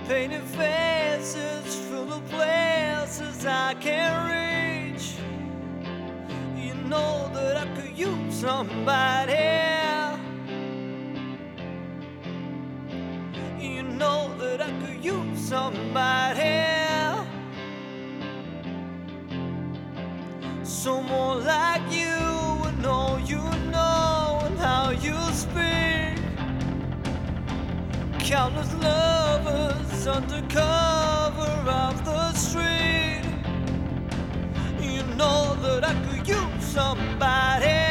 Painted faces full of places I can't reach. You know that I could use somebody. You know that I could use somebody. Someone like you and all you know and how you speak. Countless lovers under cover of the street. You know that I could use somebody.